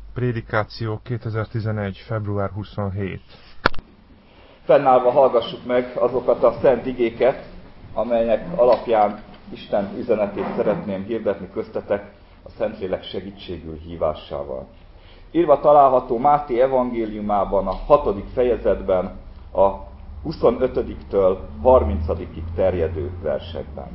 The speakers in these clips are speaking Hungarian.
Prédikáció 2011. február 27. Fennállva hallgassuk meg azokat a szent igéket, amelyek alapján Isten üzenetét szeretném hirdetni köztetek a Szentlélek segítségül hívásával. Írva található Máté evangéliumában, a 6. fejezetben, a 25-től 30-ig terjedő versekben.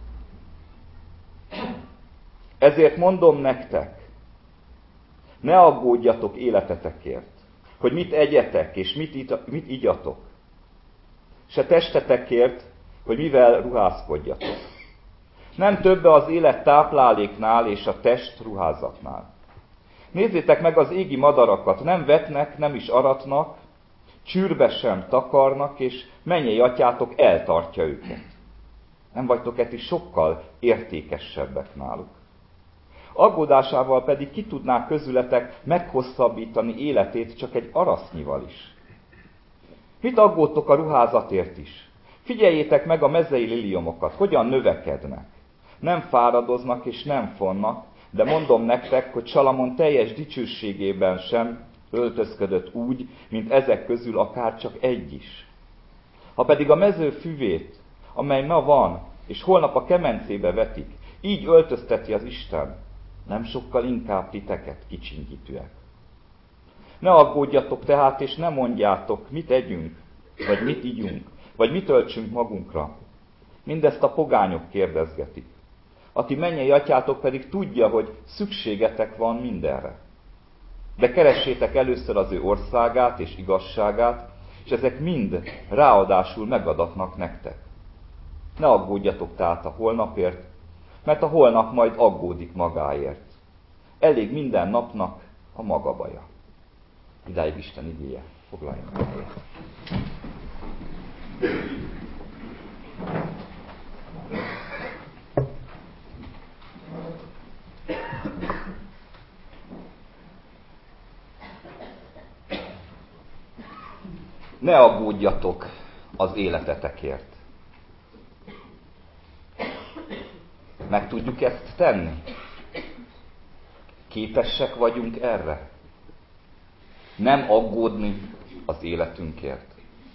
Ezért mondom nektek, ne aggódjatok életetekért, hogy mit egyetek és mit igyatok, se testetekért, hogy mivel ruházkodjatok. Nem többe az élet tápláléknál és a test ruházatnál. Nézzétek meg az égi madarakat, nem vetnek, nem is aratnak, csűrbe sem takarnak, és mennyei atyátok eltartja őket. Nem vagytok ti sokkal értékesebbek náluk. Aggódásával pedig ki tudná közületek meghosszabbítani életét csak egy arasznyival is. Mit aggódtok a ruházatért is? Figyeljétek meg a mezei liliomokat, hogyan növekednek. Nem fáradoznak és nem fonnak, de mondom nektek, hogy Salamon teljes dicsőségében sem öltözködött úgy, mint ezek közül akár csak egy is. Ha pedig a mező füvét, amely ma van, és holnap a kemencébe vetik, így öltözteti az Isten, nem sokkal inkább titeket, kicsinyítőek. Ne aggódjatok tehát, és ne mondjátok, mit együnk, vagy mit igyunk, vagy mit öltsünk magunkra. Mindezt a pogányok kérdezgetik. A ti mennyei atyátok pedig tudja, hogy szükségetek van mindenre. De keressétek először az ő országát és igazságát, és ezek mind ráadásul megadatnak nektek. Ne aggódjatok tehát a holnapért, mert a holnap majd aggódik magáért. Elég minden napnak a maga baja. Idáig Isten igéje. Foglaljunk el. Ne aggódjatok az életetekért. Meg tudjuk ezt tenni? Képesek vagyunk erre? Nem aggódni az életünkért.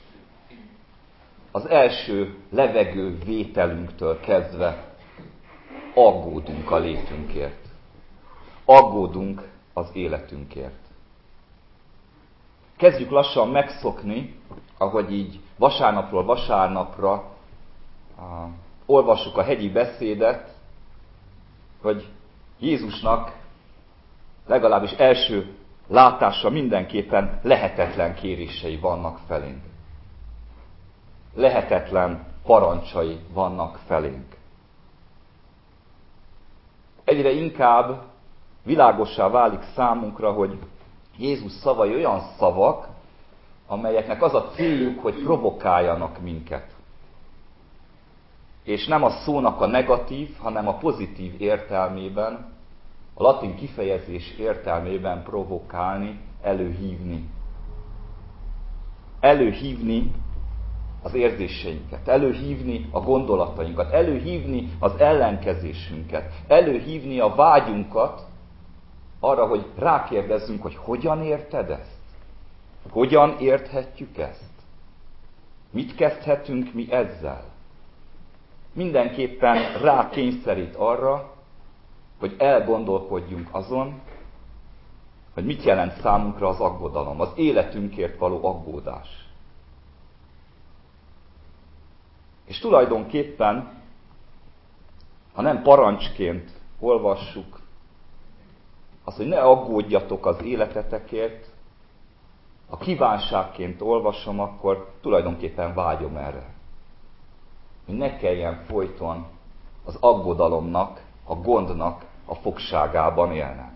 Az első levegő vételünktől kezdve aggódunk a létünkért. Aggódunk az életünkért. Kezdjük lassan megszokni, ahogy így vasárnapról vasárnapra olvassuk a hegyi beszédet, hogy Jézusnak legalábbis első látásra mindenképpen lehetetlen kérései vannak felénk. Lehetetlen parancsai vannak felénk. Egyre inkább világossá válik számunkra, hogy Jézus szavai olyan szavak, amelyeknek az a céljuk, hogy provokáljanak minket. És nem a szónak a negatív, hanem a pozitív értelmében, a latin kifejezés értelmében provokálni, előhívni. Előhívni az érzéseinket, előhívni a gondolatainkat, előhívni az ellenkezésünket, előhívni a vágyunkat arra, hogy rákérdezzünk, hogy hogyan érted ezt? Hogyan érthetjük ezt? Mit kezdhetünk mi ezzel? Mindenképpen rákényszerít arra, hogy elgondolkodjunk azon, hogy mit jelent számunkra az aggodalom, az életünkért való aggódás. És tulajdonképpen, ha nem parancsként olvassuk azt, hogy ne aggódjatok az életetekért, ha kívánságként olvasom, akkor tulajdonképpen vágyom erre. Hogy ne kelljen folyton az aggodalomnak, a gondnak a fogságában élnem.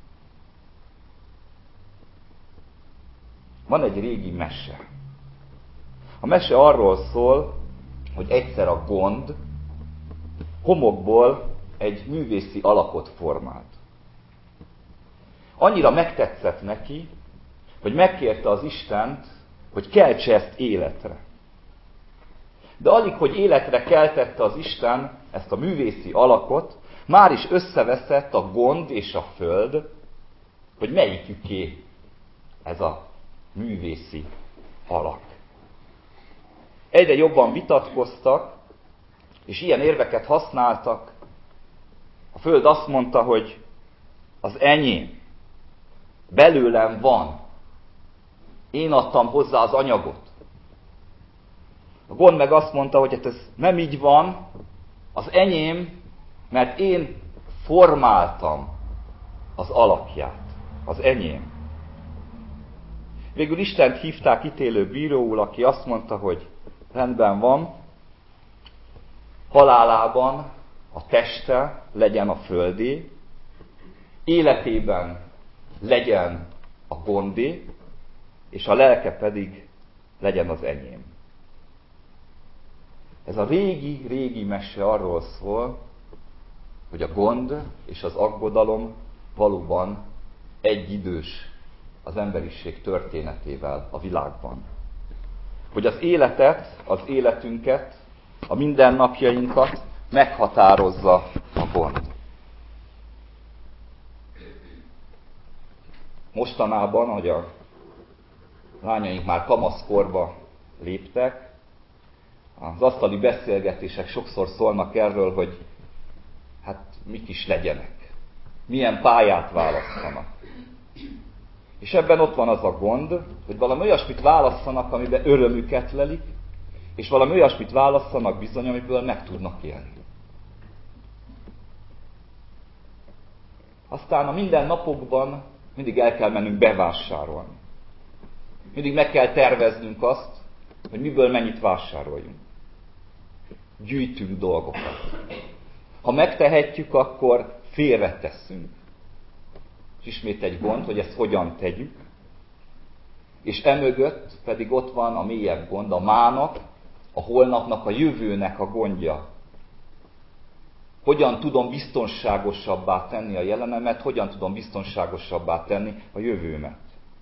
Van egy régi mese. A mese arról szól, hogy egyszer a gond homokból egy művészi alakot formált. Annyira megtetszett neki, hogy megkérte az Istent, hogy keltse ezt életre. De alig, hogy életre keltette az Isten ezt a művészi alakot, már is összeveszett a gond és a föld, hogy melyiküké ez a művészi alak. Egyre jobban vitatkoztak, és ilyen érveket használtak. A Föld azt mondta, hogy az enyém, belőlem van. Én adtam hozzá az anyagot. A gond meg azt mondta, hogy hát ez nem így van, az enyém, mert én formáltam az alakját. Az enyém. Végül Istent hívták ítélő bíróul, aki azt mondta, hogy rendben van, halálában a teste legyen a földé, életében legyen a gondé, és a lelke pedig legyen az enyém. Ez a régi mese arról szól, hogy a gond és az aggodalom valóban egyidős az emberiség történetével a világban. Hogy az életet, az életünket, a mindennapjainkat meghatározza a gond. Mostanában, hogy a lányaink már kamaszkorba léptek, az asztali beszélgetések sokszor szólnak erről, hogy hát mik is legyenek, milyen pályát választanak. És ebben ott van az a gond, hogy valami olyasmit válasszanak, amiben örömüket lelik, és valami olyasmit válasszanak bizony, amiből meg tudnak élni. Aztán a mindennapokban mindig el kell mennünk bevásárolni. Mindig meg kell terveznünk azt, hogy miből mennyit vásároljunk. Gyűjtünk dolgokat. Ha megtehetjük, akkor félretesszünk. És ismét egy gond, hogy ezt hogyan tegyük. És emögött pedig ott van a mélyebb gond, a mának, a holnapnak, a jövőnek a gondja. Hogyan tudom biztonságosabbá tenni a jelenemet, hogyan tudom biztonságosabbá tenni a jövőmet.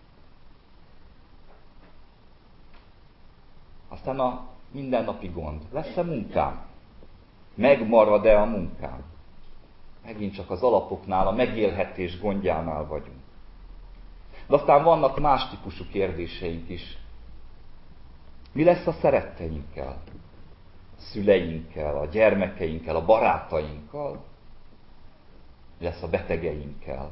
Aztán a mindennapi gond. Lesz-e munkám? Megmarad-e a munkám? Megint csak az alapoknál, a megélhetés gondjánál vagyunk. De aztán vannak más típusú kérdéseink is. Mi lesz a szeretteinkkel? A szüleinkkel, a gyermekeinkkel, a barátainkkal? Mi lesz a betegeinkkel?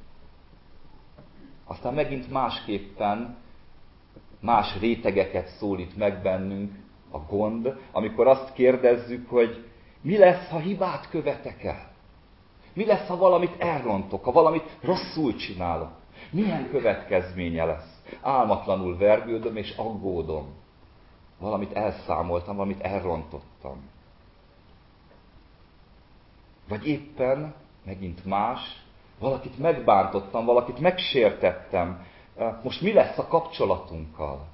Aztán megint másképpen más rétegeket szólít meg bennünk a gond, amikor azt kérdezzük, hogy mi lesz, ha hibát követek el? Mi lesz, ha valamit elrontok, ha valamit rosszul csinálok? Milyen következménye lesz? Álmatlanul vergődöm és aggódom. Valamit elszámoltam, valamit elrontottam. Vagy éppen, megint más, valakit megbántottam, valakit megsértettem. Most mi lesz a kapcsolatunkkal?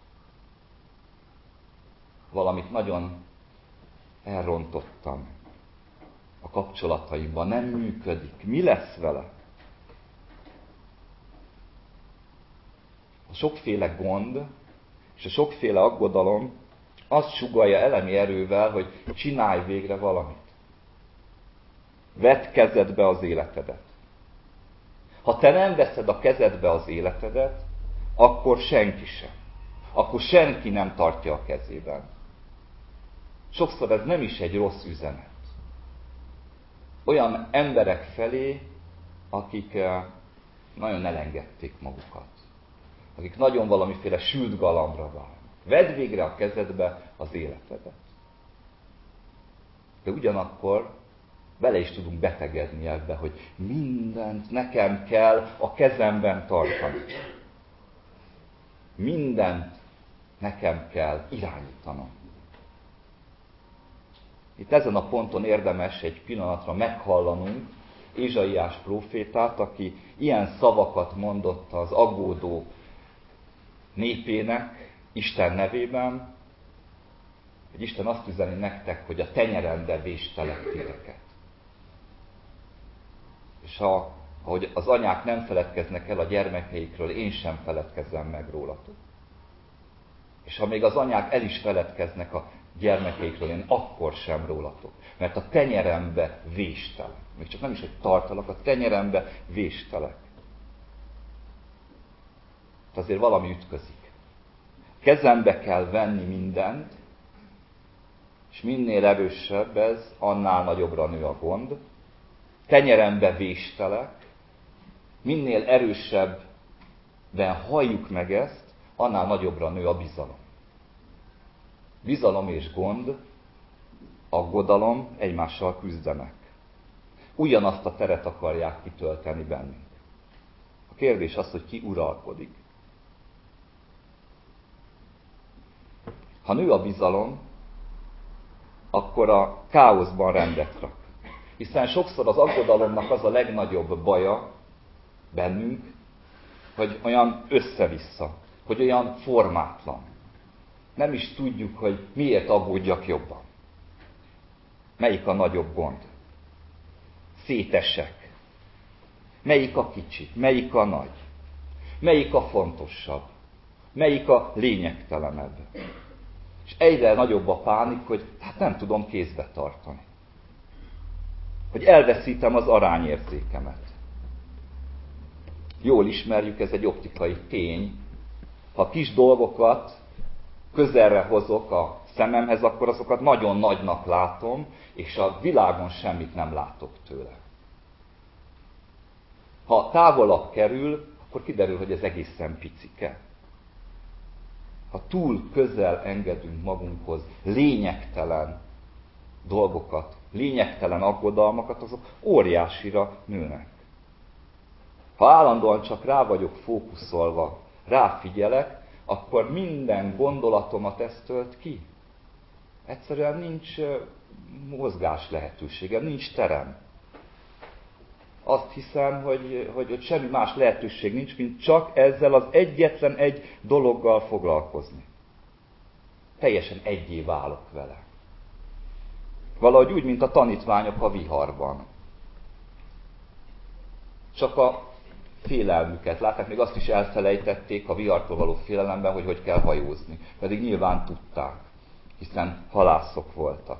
Valamit nagyon elrontottam a kapcsolataimban, nem működik. Mi lesz vele? A sokféle gond és a sokféle aggodalom azt sugallja elemi erővel, hogy csinálj végre valamit. Vedd kezedbe az életedet. Ha te nem veszed a kezedbe az életedet, akkor senki sem. Akkor senki nem tartja a kezében. Sokszor ez nem is egy rossz üzenet. Olyan emberek felé, akik nagyon elengedték magukat. Akik nagyon valamiféle sült galambra válnak. Vedd végre a kezedbe az életedet. De ugyanakkor bele is tudunk betegedni ebbe, hogy mindent nekem kell a kezemben tartani. Mindent nekem kell irányítanom. Itt ezen a ponton érdemes egy pillanatra meghallanunk Ézsaiás prófétát, aki ilyen szavakat mondott az aggódó népének Isten nevében, hogy Isten azt üzeni nektek, hogy a tenyerembe véstelek titeket. És ahogy az anyák nem feledkeznek el a gyermekeikről, én sem feledkezzem meg rólatok. És ha még az anyák el is feledkeznek a gyermekeikről, én akkor sem rólatok. Mert a tenyerembe véstelek. Még csak nem is, hogy tartalak, a tenyerembe véstelek. azért valami ütközik. Kezembe kell venni mindent, és minél erősebb ez, annál nagyobbra nő a gond. Tenyerembe véstelek, minél erősebben halljuk meg ezt, annál nagyobbra nő a bizalom. Bizalom és gond, aggodalom egymással küzdenek. Ugyanazt a teret akarják kitölteni bennünk. A kérdés az, hogy ki uralkodik. Ha nő a bizalom, akkor a káoszban rendet rak. Hiszen sokszor az aggodalomnak az a legnagyobb baja bennünk, hogy olyan össze-vissza, hogy olyan formátlan. Nem is tudjuk, hogy miért aggódjak jobban. Melyik a nagyobb gond? Szétesek. Melyik a kicsi? Melyik a nagy? Melyik a fontosabb? Melyik a lényegtelenebb? És egyre nagyobb a pánik, hogy hát nem tudom kézbe tartani. Hogy elveszítem az arányérzékemet. Jól ismerjük, ez egy optikai tény. Ha kis dolgokat közelre hozok a szememhez, akkor azokat nagyon nagynak látom, és a világon semmit nem látok tőle. Ha távolabb kerül, akkor kiderül, hogy ez egészen picike. Ha túl közel engedünk magunkhoz lényegtelen dolgokat, lényegtelen aggodalmakat, azok óriásira nőnek. Ha állandóan csak rá vagyok fókuszolva, ráfigyelek, akkor minden gondolatomat ezt tölt ki. Egyszerűen nincs mozgás lehetőségem, nincs terem. Azt hiszem, hogy semmi más lehetőség nincs, mint csak ezzel az egyetlen egy dologgal foglalkozni. Teljesen egyé válok vele. Valahogy úgy, mint a tanítványok a viharban. Csak a félelmüket látták, még azt is elfelejtették a vihartól való félelemben, hogy kell hajózni. Pedig nyilván tudták, hiszen halászok voltak.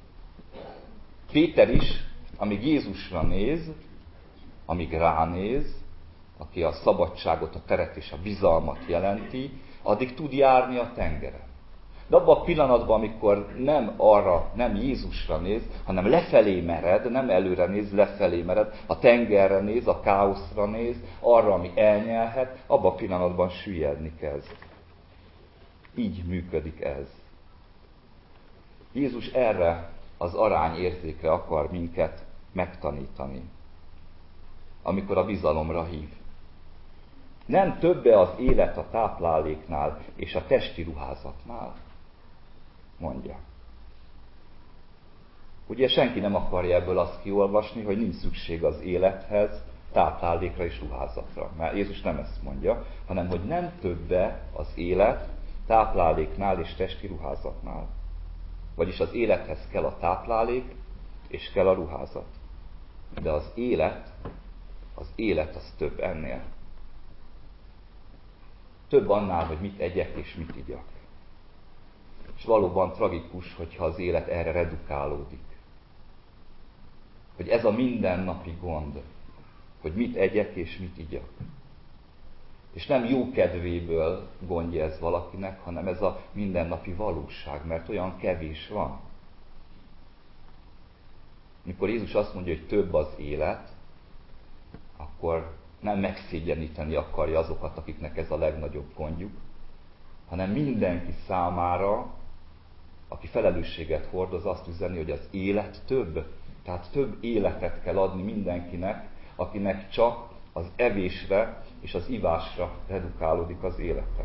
Péter is, amíg Jézusra néz, amíg ránéz, aki a szabadságot, a teret és a bizalmat jelenti, addig tud járni a tengeren. De abban a pillanatban, amikor nem Jézusra néz, hanem lefelé mered, nem előre néz, lefelé mered, a tengerre néz, a káoszra néz, arra, ami elnyelhet, abban a pillanatban süllyedni kezd. Így működik ez. Jézus erre az arányérzékre akar minket megtanítani, amikor a bizalomra hív. Nem többe az élet a tápláléknál és a testi ruházatnál, mondja. Ugye senki nem akarja ebből azt kiolvasni, hogy nincs szükség az élethez, táplálékra és ruházatra. Mert Jézus nem ezt mondja, hanem hogy nem többe az élet tápláléknál és testi ruházatnál. Vagyis az élethez kell a táplálék és kell a ruházat. De az élet az több ennél. Több annál, hogy mit egyek és mit igyak. És valóban tragikus, hogyha az élet erre redukálódik. Hogy ez a mindennapi gond, hogy mit egyek és mit igyak. És nem jó kedvéből gondja ez valakinek, hanem ez a mindennapi valóság, mert olyan kevés van. Mikor Jézus azt mondja, hogy több az élet, akkor nem megszégyeníteni akarja azokat, akiknek ez a legnagyobb gondjuk, hanem mindenki számára, aki felelősséget hordoz, azt üzeni, hogy az élet több. Tehát több életet kell adni mindenkinek, akinek csak az evésre és az ivásra redukálódik az élete.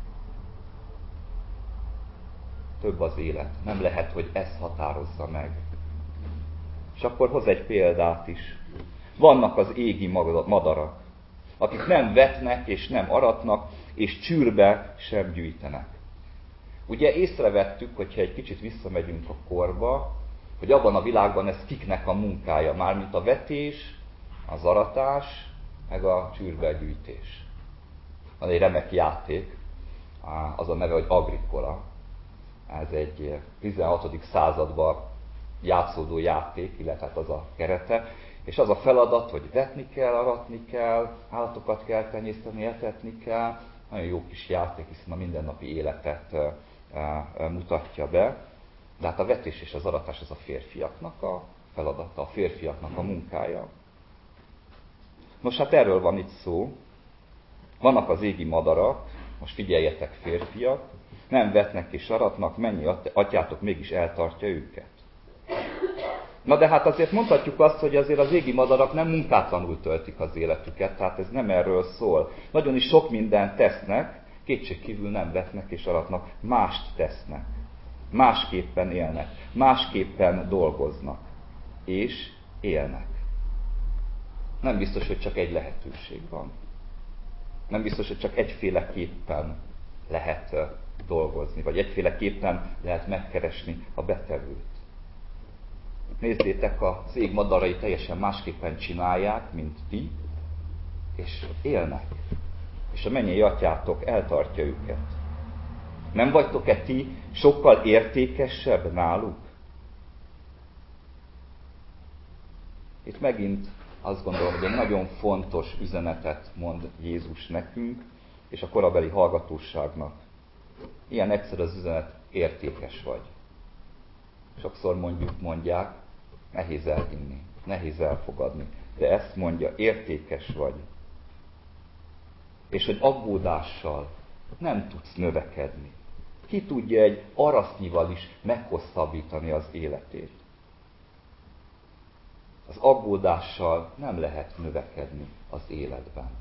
Több az élet. Nem lehet, hogy ez határozza meg. És akkor hoz egy példát is. Vannak az égi madarak, akik nem vetnek és nem aratnak, és csűrbe sem gyűjtenek. Ugye észrevettük, hogyha egy kicsit visszamegyünk a korba, hogy abban a világban ez kiknek a munkája, mármint a vetés, az aratás, meg a csűrbegyűjtés. Van egy remek játék, az a neve, hogy Agricola. Ez egy 16. században játszódó játék, illetve az a kerete, És az a feladat, hogy vetni kell, aratni kell, állatokat kell tenyészteni, etetni kell. Nagyon jó kis játék, hiszen a mindennapi életet mutatja be. De hát a vetés és az aratás az a férfiaknak a feladata, a férfiaknak a munkája. Nos, hát erről van itt szó. Vannak az égi madarak, most figyeljetek férfiak, nem vetnek és aratnak, mennyi atyátok mégis eltartja őket. Na de hát azért mondhatjuk azt, hogy azért az égi madarak nem munkátlanul töltik az életüket, tehát ez nem erről szól. Nagyon is sok mindent tesznek, kétségkívül nem vetnek és aratnak, mást tesznek. Másképpen élnek, másképpen dolgoznak, és élnek. Nem biztos, hogy csak egy lehetőség van. Nem biztos, hogy csak egyféleképpen lehet dolgozni, vagy egyféleképpen lehet megkeresni a betevőt. Nézzétek, az ég madarai teljesen másképpen csinálják, mint ti, és élnek. És a mennyei atyátok eltartja őket. Nem vagytok-e ti sokkal értékesebb náluk? Itt megint azt gondolom, hogy egy nagyon fontos üzenetet mond Jézus nekünk, és a korabeli hallgatóságnak. Ilyen egyszerű az üzenet, értékes vagy. Sokszor mondják, nehéz elhinni, nehéz elfogadni, de ezt mondja, értékes vagy. És hogy aggódással nem tudsz növekedni. Ki tudja egy arasznyival is meghosszabbítani az életét? Az aggódással nem lehet növekedni az életben.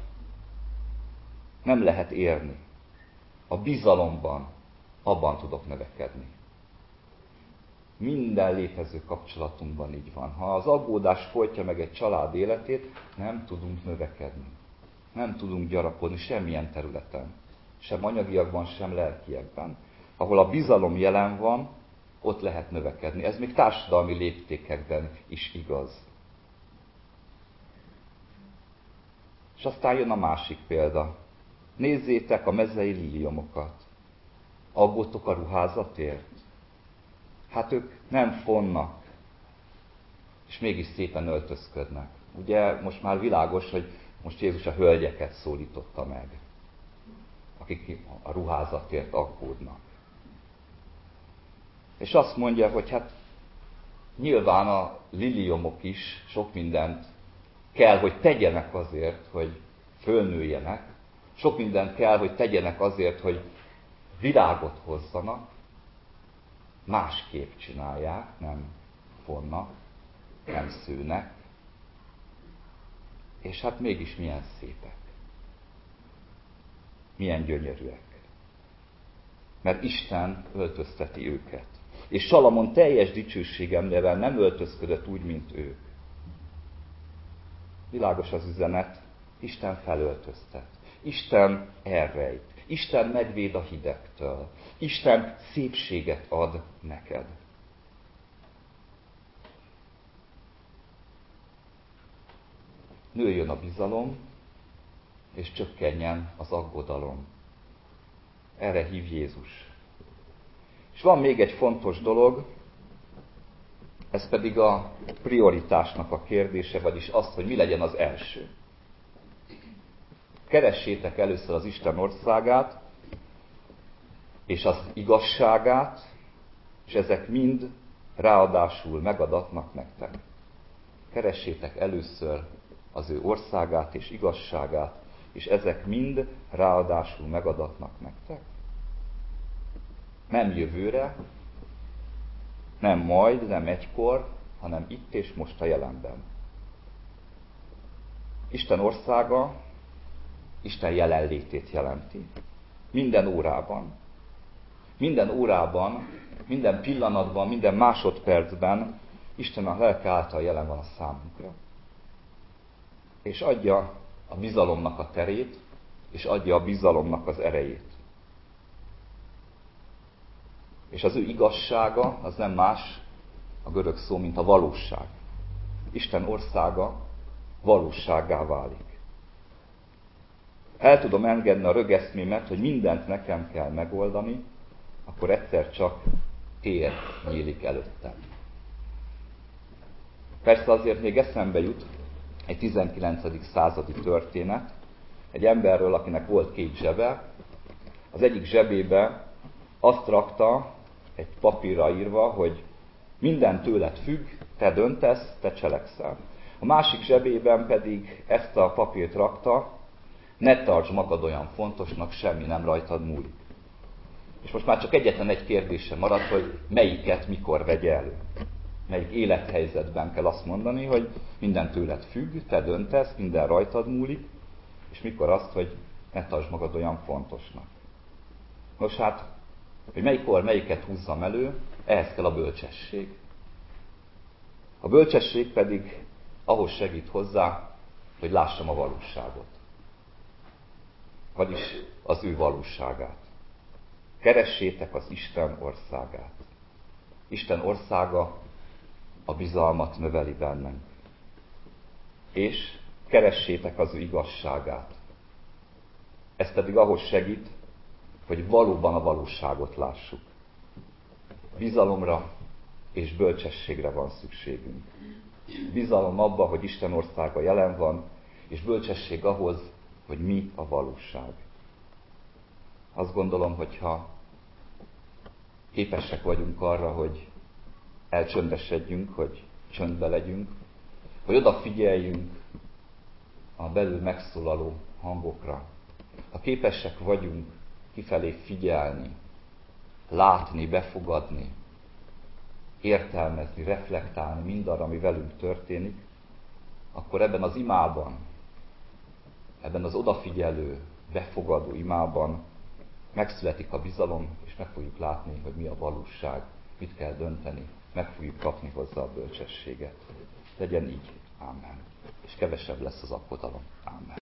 Nem lehet érni. A bizalomban abban tudok növekedni. Minden létező kapcsolatunkban így van. Ha az aggódás folytja meg egy család életét, nem tudunk növekedni. Nem tudunk gyarapodni semmilyen területen. Sem anyagiakban, sem lelkiekben. Ahol a bizalom jelen van, ott lehet növekedni. Ez még társadalmi léptékekben is igaz. És aztán jön a másik példa. Nézzétek a mezei liliomokat. Aggódtok a ruházatért? Hát ők nem fonnak, és mégis szépen öltözködnek. Ugye most már világos, hogy most Jézus a hölgyeket szólította meg, akik a ruházatért aggódnak. És azt mondja, hogy hát nyilván a liliomok is sok mindent kell, hogy tegyenek azért, hogy fölnőjenek. Sok mindent kell, hogy tegyenek azért, hogy virágot hozzanak. Másképp csinálják, nem fonnak, nem szőnek. És hát mégis milyen szépek. Milyen gyönyörűek. Mert Isten öltözteti őket. És Salamon teljes dicsőségemnél nem öltözködött úgy, mint ők. Világos az üzenet, Isten felöltöztet. Isten elrejt. Isten megvéd a hidegtől. Isten szépséget ad neked. Nőjön a bizalom, és csökkenjen az aggodalom. Erre hív Jézus. És van még egy fontos dolog, ez pedig a prioritásnak a kérdése, vagyis az, hogy mi legyen az első. Keressétek először az Isten országát, és az igazságát, és ezek mind ráadásul megadatnak nektek. Keressétek először az ő országát és igazságát, és ezek mind ráadásul megadatnak nektek. Nem jövőre, nem majd, nem egykor, hanem itt és most a jelenben. Isten országa Isten jelenlétét jelenti. Minden órában. Minden órában, minden pillanatban, minden másodpercben Isten a lelke által jelen van a számunkra. És adja a bizalomnak a terét, és adja a bizalomnak az erejét. És az ő igazsága az nem más a görög szó, mint a valóság. Isten országa valósággá válik. El tudom engedni a rögeszmémet, hogy mindent nekem kell megoldani, akkor egyszer csak tér nyílik előttem. Persze azért még eszembe jut egy 19. századi történet, egy emberről, akinek volt 2 zsebe. Az egyik zsebébe azt rakta, egy papírra írva, hogy minden tőled függ, te döntesz, te cselekszel. A másik zsebében pedig ezt a papírt rakta, ne tartsd magad olyan fontosnak, semmi nem rajtad múlik. És most már csak egyetlen egy kérdése maradt, hogy melyiket mikor vegye elő. Melyik élethelyzetben kell azt mondani, hogy minden tőled függ, te döntesz, minden rajtad múlik, és mikor azt, hogy ne tartsd magad olyan fontosnak. Nos hát, hogy melyikkor melyiket húzzam elő, ehhez kell a bölcsesség. A bölcsesség pedig ahhoz segít hozzá, hogy lássam a valóságot. Vagyis az ő valóságát. Keressétek az Isten országát. Isten országa a bizalmat növeli bennünk. És keressétek az ő igazságát. Ez pedig ahhoz segít, hogy valóban a valóságot lássuk. Bizalomra és bölcsességre van szükségünk. Bizalom abba, hogy Isten országa jelen van, és bölcsesség ahhoz, hogy mi a valóság. Azt gondolom, hogyha képesek vagyunk arra, hogy elcsöndesedjünk, hogy csöndbe legyünk, hogy odafigyeljünk a belül megszólaló hangokra. Ha képesek vagyunk kifelé figyelni, látni, befogadni, értelmezni, reflektálni mindarra, ami velünk történik, akkor ebben az imában, ebben az odafigyelő, befogadó imában megszületik a bizalom, és meg fogjuk látni, hogy mi a valóság, mit kell dönteni, meg fogjuk kapni hozzá a bölcsességet. Legyen így. Ámen. És kevesebb lesz az aggodalom. Ámen.